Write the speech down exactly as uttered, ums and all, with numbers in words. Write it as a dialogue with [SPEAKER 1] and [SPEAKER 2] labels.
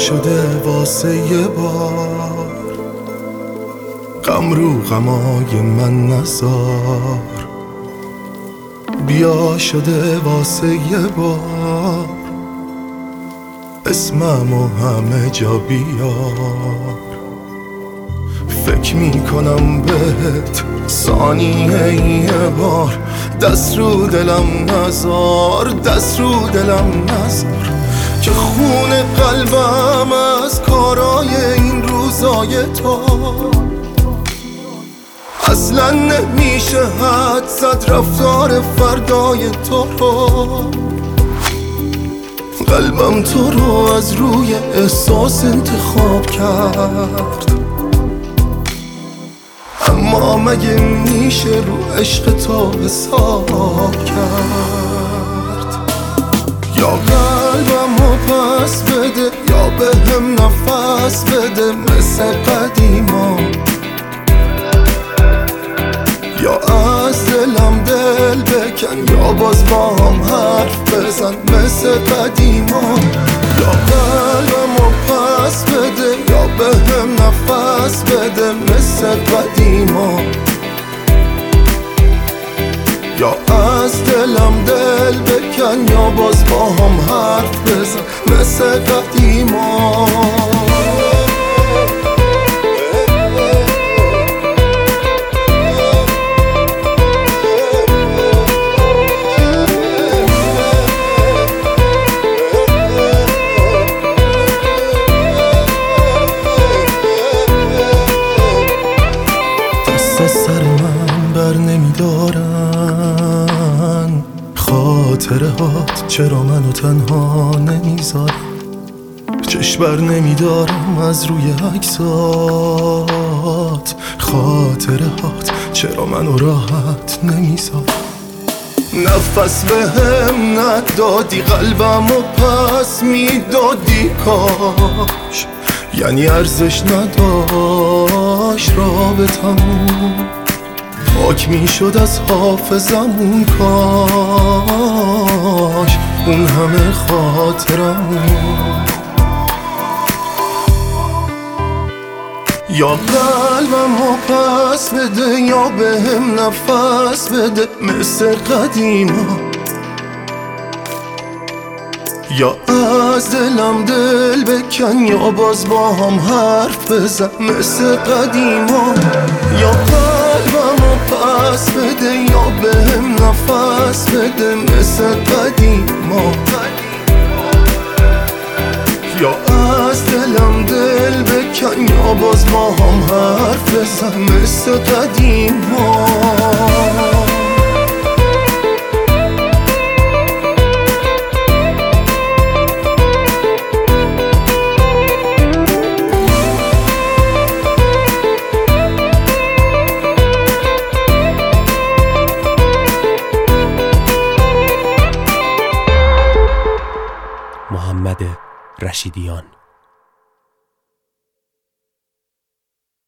[SPEAKER 1] شده واسه یه بار غم رو غمای من نزار، بیا شده واسه یه بار اسممو همه جا بیار. فکر میکنم بهت ثانیه یه بار، دست رو دلم نزار، دست رو دلم نزار که خون قلبم از کارای این روزای تو اصلا نمیشه حد زد رفتار فردای تو رو. قلبم تو رو از روی احساس انتخاب کرد، اما مگه میشه رو عشق تو حساب کرد؟ یا قلبمو پس بده یا به هم نفس بده مثل قدیما، یا از دلم دل بکن یا باز با هم حرف بزن مثل قدیما. یا قلبمو پس بده یا به هم نفس بده مثل قدیما، یا از دلم دل بکن یا باز با هم حرف بزن مثل قدیما. سر من بر نمیدارن خاطره هات، چرا منو تنها نمیذارن؟ چشم بر نمیدارم از روی عکسات، خاطره هات چرا منو راحت نمیذارن؟ نفس به هم ندادی قلبمو پس میدادی کاش، یعنی ارزش نداشت رابطمون، پاک میشد از حافظمون کاش اون همه خاطرمون. یا قلبمو پس بده یا به هم نفس بده مثل قدیما، یا از دلم دل بکن یا باز با هم حرف بزن مثل قدیما. یا قلبمو پس بده یا به هم نفس بده مثل قدیما، یا از دلم دل بکن یا باز با هم حرف بزن مثل قدیما.